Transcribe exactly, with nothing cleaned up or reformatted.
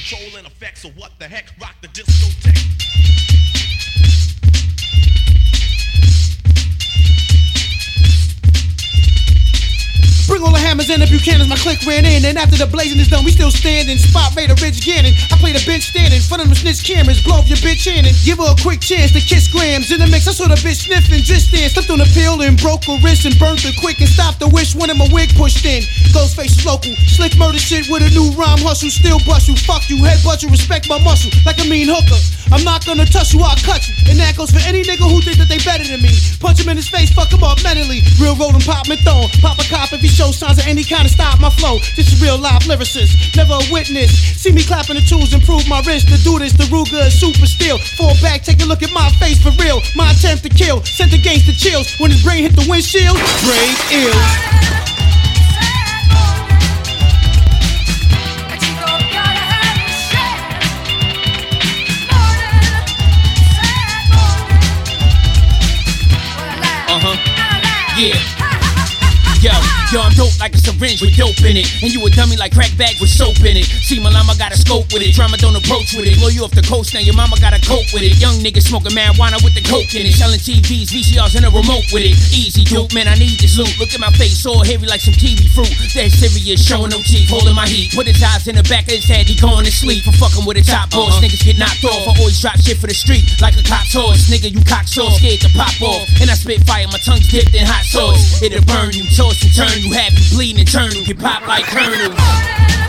controlling effects. So what the heck? Rock the discotheque. Bring all the hammers in the Buchanans, my clique ran in. And after the blazing is done, we still standing. Spot Raider, Ridge Gannon. I play the bench standing. Front of them snitch cameras, blow up your bitch in and give her a quick chance to kiss grams. In the mix, I saw the bitch sniffing, just then. Slipped on the pill and broke her wrist and burnt her quick and stopped the wish. One of my wig pushed in. Ghostface is local. Slick murder shit with a new rhyme hustle. Still bust you, fuck you, headbutt you, respect my muscle. Like a mean hooker. I'm not gonna touch you, I'll cut you. And that goes for any nigga who think that they better than me. Punch him in his face, fuck him up mentally. Real road and pop methone. Pop a cop if he shows signs of any kind of stop my flow. This is real live lyricist, never a witness. See me clapping the tools, improve my wrist. To do this, the Ruger is super steel. Fall back, take a look at my face for real. My attempt to kill, sent the gangster chills. When his brain hit the windshield, brain ill. Yeah. Yo, yo, I'm dope like a syringe with dope in it. And you a dummy like crack bag with soap in it. See, my llama got a scope with it. Drama don't approach with it. Blow you off the coast, now your mama gotta cope with it. Young niggas smoking marijuana with the coke in it. Selling T Vs, V C Rs, and a remote with it. Easy, dope, man, I need this loot. Look at my face, all heavy like some kiwi fruit. Dead serious, showing no teeth, holding my heat. Put his eyes in the back of his head, he going to sleep. For fucking with a top boss, uh-huh. Niggas get knocked off. I always drop shit for the street, like a cop's horse. Nigga, you cock sauce, scared to pop off. And I spit fire, my tongue's dipped in hot sauce. It'll burn you, toss and turn you, have you bleeding internal, get pop like kernels.